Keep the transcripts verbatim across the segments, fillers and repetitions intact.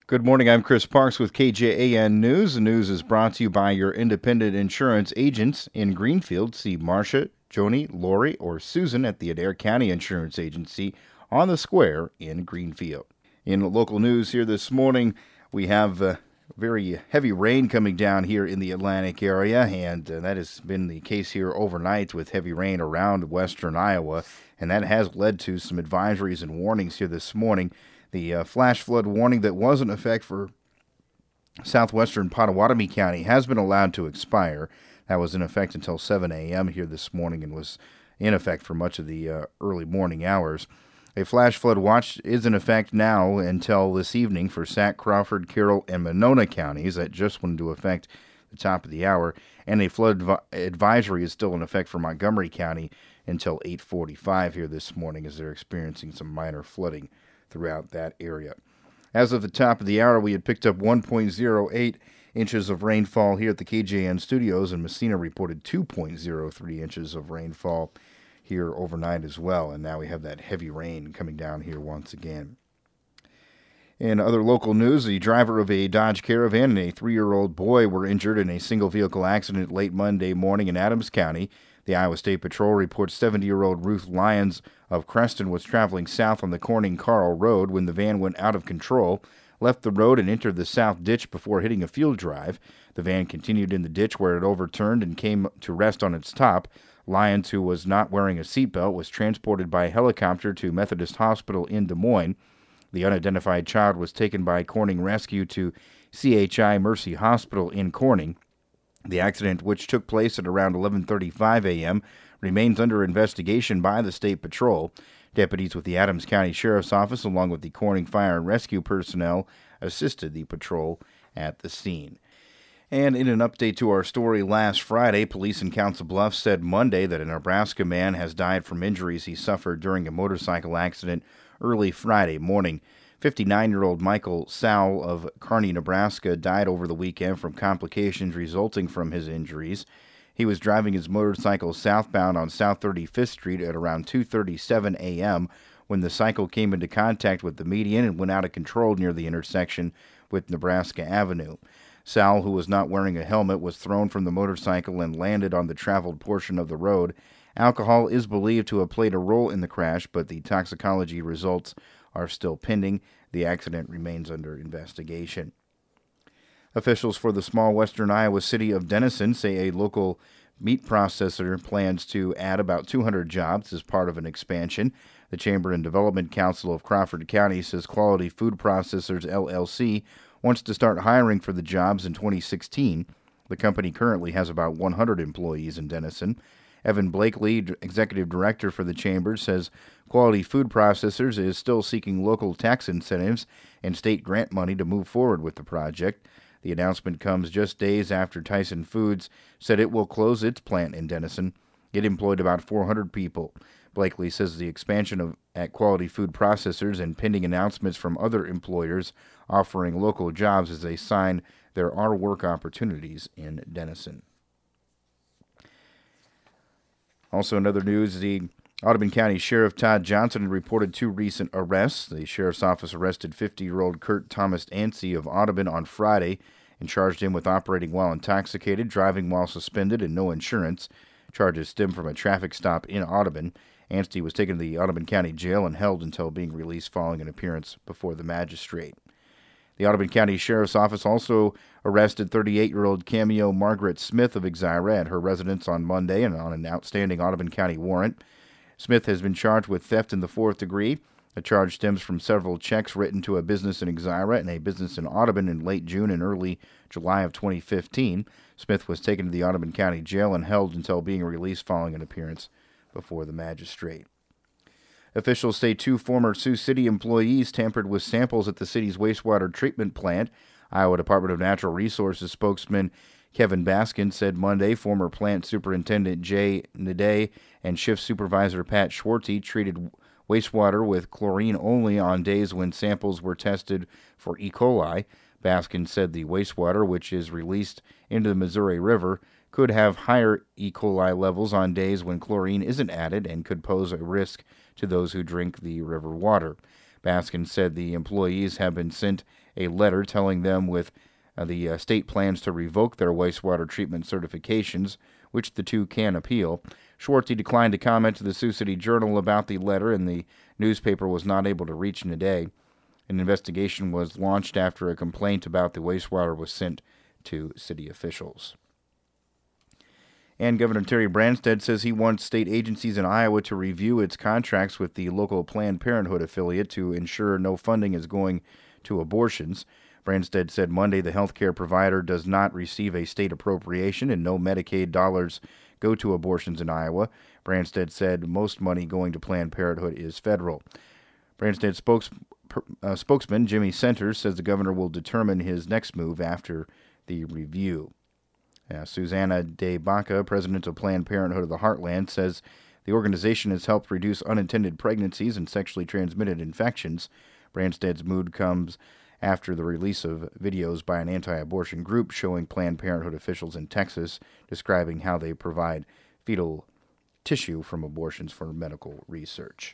Good morning. I'm Chris Parks with K J A N News. The news is brought to you by your independent insurance agents in Greenfield. See Marcia, Joni, Lori, or Susan at the Adair County Insurance Agency on the square in Greenfield. In local news here this morning, we have uh, very heavy rain coming down here in the Atlantic area, and uh, that has been the case here overnight with heavy rain around western Iowa, and that has led to some advisories and warnings here this morning. The uh, flash flood warning that was in effect for southwestern Pottawatomie County has been allowed to expire. That was in effect until seven a.m. here this morning and was in effect for much of the uh, early morning hours. A flash flood watch is in effect now until this evening for Sac, Crawford, Carroll, and Monona counties. That just went into effect at the top of the hour. And a flood adv- advisory is still in effect for Montgomery County until eight forty-five here this morning as they're experiencing some minor flooding throughout that area. As of the top of the hour, we had picked up one point oh eight inches of rainfall here at the K J N studios, and Messina reported two point oh three inches of rainfall here overnight as well, and now we have that heavy rain coming down here once again. In other local news, the driver of a Dodge Caravan and a three-year-old boy were injured in a single-vehicle accident late Monday morning in Adams County. The Iowa State Patrol reports seventy-year-old Ruth Lyons of Creston was traveling south on the Corning-Carl Road when the van went out of control, left the road and entered the south ditch before hitting a field drive. The van continued in the ditch where it overturned and came to rest on its top. Lyons, who was not wearing a seatbelt, was transported by helicopter to Methodist Hospital in Des Moines. The unidentified child was taken by Corning Rescue to C H I Mercy Hospital in Corning. The accident, which took place at around eleven thirty-five a.m., remains under investigation by the State Patrol. Deputies with the Adams County Sheriff's Office, along with the Corning Fire and Rescue personnel, assisted the patrol at the scene. And in an update to our story last Friday, police in Council Bluffs said Monday that a Nebraska man has died from injuries he suffered during a motorcycle accident early Friday morning. fifty-nine-year-old Michael Sowell of Kearney, Nebraska, died over the weekend from complications resulting from his injuries. He was driving his motorcycle southbound on South thirty-fifth Street at around two thirty-seven a.m. when the cycle came into contact with the median and went out of control near the intersection with Nebraska Avenue. Sowell, who was not wearing a helmet, was thrown from the motorcycle and landed on the traveled portion of the road. Alcohol is believed to have played a role in the crash, but the toxicology results are still pending. The accident remains under investigation. Officials for the small western Iowa city of Denison say a local meat processor plans to add about two hundred jobs as part of an expansion. The Chamber and Development Council of Crawford County says Quality Food Processors, L L C, wants to start hiring for the jobs in twenty sixteen. The company currently has about one hundred employees in Denison. Evan Blakely, executive director for the Chamber, says Quality Food Processors is still seeking local tax incentives and state grant money to move forward with the project. The announcement comes just days after Tyson Foods said it will close its plant in Denison. It employed about four hundred people. Blakely says the expansion of at Quality Food Processors and pending announcements from other employers offering local jobs is a sign there are work opportunities in Denison. Also in other news, the Audubon County Sheriff Todd Johnson reported two recent arrests. The Sheriff's Office arrested fifty-year-old Kurt Thomas Ansey of Audubon on Friday and charged him with operating while intoxicated, driving while suspended, and no insurance. Charges stem from a traffic stop in Audubon. Ansey was taken to the Audubon County Jail and held until being released following an appearance before the magistrate. The Audubon County Sheriff's Office also arrested thirty-eight-year-old Cameo Margaret Smith of Exira at her residence on Monday and on an outstanding Audubon County warrant. Smith has been charged with theft in the fourth degree. The charge stems from several checks written to a business in Exira and a business in Audubon in late June and early July of twenty fifteen. Smith was taken to the Audubon County Jail and held until being released following an appearance before the magistrate. Officials say two former Sioux City employees tampered with samples at the city's wastewater treatment plant. Iowa Department of Natural Resources spokesman Kevin Baskin said Monday former plant superintendent Jay Naday and shift supervisor Pat Schwartzy treated wastewater with chlorine only on days when samples were tested for E. coli. Baskin said the wastewater, which is released into the Missouri River, could have higher E. coli levels on days when chlorine isn't added and could pose a risk to those who drink the river water. Baskin said the employees have been sent a letter telling them with uh, the uh, state plans to revoke their wastewater treatment certifications, which the two can appeal. Schwartzy declined to comment to the Sioux City Journal about the letter, and the newspaper was not able to reach him today. An investigation was launched after a complaint about the wastewater was sent to city officials. And Governor Terry Branstad says he wants state agencies in Iowa to review its contracts with the local Planned Parenthood affiliate to ensure no funding is going to abortions. Branstad said Monday the healthcare provider does not receive a state appropriation and no Medicaid dollars go to abortions in Iowa. Branstad said most money going to Planned Parenthood is federal. Branstad spokes, uh, spokesman Jimmy Centers says the governor will determine his next move after the review. Uh, Susanna De Baca, president of Planned Parenthood of the Heartland, says the organization has helped reduce unintended pregnancies and sexually transmitted infections. Branstad's mood comes after the release of videos by an anti-abortion group showing Planned Parenthood officials in Texas describing how they provide fetal tissue from abortions for medical research.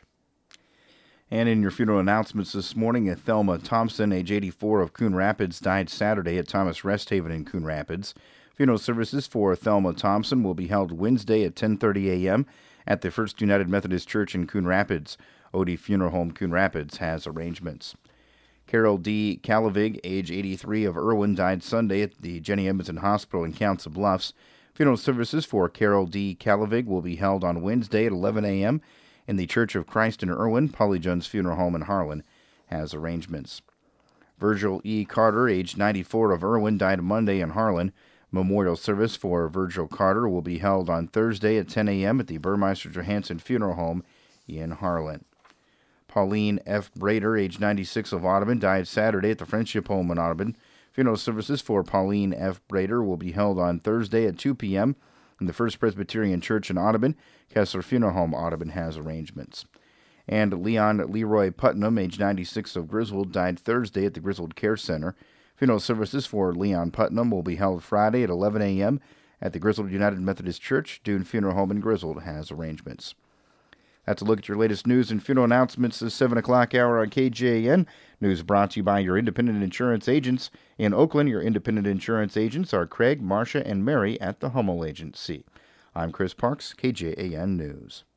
And in your funeral announcements this morning, Thelma Thompson, age eighty-four, of Coon Rapids, died Saturday at Thomas Rest Haven in Coon Rapids. Funeral services for Thelma Thompson will be held Wednesday at ten thirty a.m. at the First United Methodist Church in Coon Rapids. Odie Funeral Home Coon Rapids has arrangements. Carol D. Calavig, age eighty-three, of Irwin, died Sunday at the Jenny Edmondson Hospital in Council Bluffs. Funeral services for Carol D. Calavig will be held on Wednesday at eleven a.m. in the Church of Christ in Irwin. Polly Jones Funeral Home in Harlan has arrangements. Virgil E. Carter, age ninety-four, of Irwin, died Monday in Harlan. Memorial service for Virgil Carter will be held on Thursday at ten a.m. at the Burmeister Johansson Funeral Home in Harlan. Pauline F. Brader, age ninety-six, of Audubon, died Saturday at the Friendship Home in Audubon. Funeral services for Pauline F. Brader will be held on Thursday at two p.m. in the First Presbyterian Church in Audubon. Kessler Funeral Home Audubon has arrangements. And Leon Leroy Putnam, age ninety-six, of Griswold, died Thursday at the Griswold Care Center. Funeral services for Leon Putnam will be held Friday at eleven a.m. at the Griswold United Methodist Church. Dune Funeral Home in Griswold has arrangements. That's a look at your latest news and funeral announcements this seven o'clock hour on K J A N. News brought to you by your independent insurance agents. In Oakland, your independent insurance agents are Craig, Marcia, and Mary at the Hummel Agency. I'm Chris Parks, K J A N News.